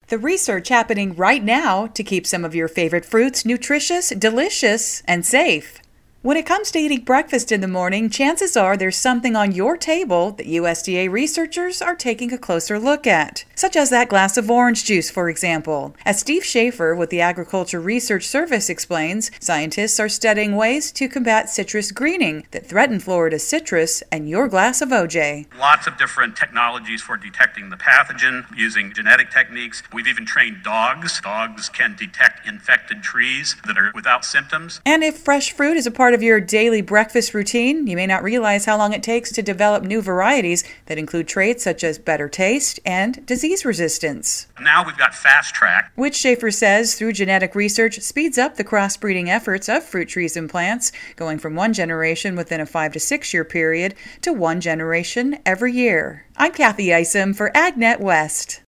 The research happening right now to keep some of your favorite fruits nutritious, delicious, and safe. When it comes to eating breakfast in the morning, chances are there's something on your table that USDA researchers are taking a closer look at, such as that glass of orange juice, for example. As Steve Schaefer with the Agriculture Research Service explains, scientists are studying ways to combat citrus greening that threaten Florida's citrus and your glass of OJ. Lots of different technologies for detecting the pathogen using genetic techniques. We've even trained dogs. Dogs can detect infected trees that are without symptoms. And if fresh fruit is a part of your daily breakfast routine, you may not realize how long it takes to develop new varieties that include traits such as better taste and disease resistance. Now we've got Fast Track, which Schaefer says through genetic research speeds up the crossbreeding efforts of fruit trees and plants, going from one generation within a 5 to 6 year period to one generation every year. I'm Kathy Isom for AgNet West.